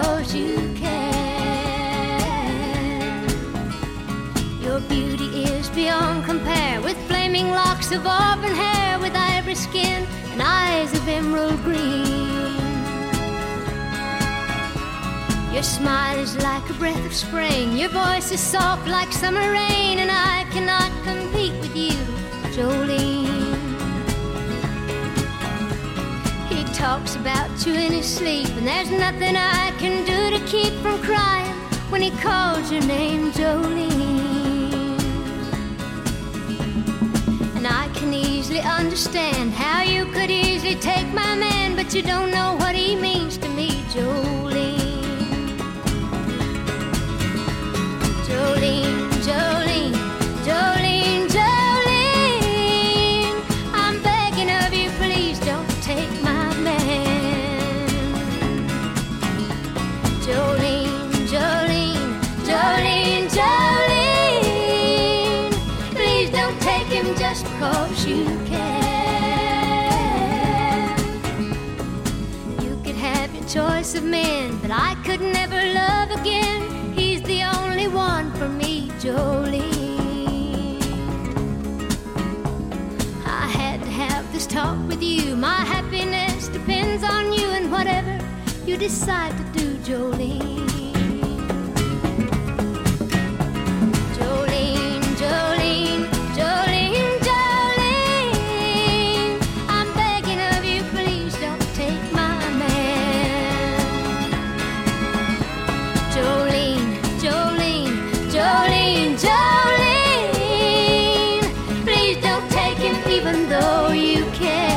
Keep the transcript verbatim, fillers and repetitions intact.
'cause you can. Your beauty is beyond compare, with flaming locks of auburn hair, with ivory skin and eyes of emerald green. Your smile is like a breath of spring, your voice is soft like summer rain, and I cannot compete with you, Jolene. He talks about you in his sleep, and there's nothing I can do to keep from crying when he calls your name, Jolene. And I can easily understand how you could easily take my man, but you don't know what he means to me, Jolene. Jolene, Jolene, Jolene, Jolene, I'm begging of you, please don't take my man. Jolene, Jolene, Jolene, Jolene, please don't take him just because you can. You could have your choice of men, but I could never love again. He's the only one for me, Jolene. I had to have this talk with you. My happiness depends on you, and whatever you decide to do, Jolene. Jolene, Jolene, Jolene, Jolene, I'm begging of you, please don't take my man. Jolene, Jolene, Jolene, Jolene, please don't take him even though you can.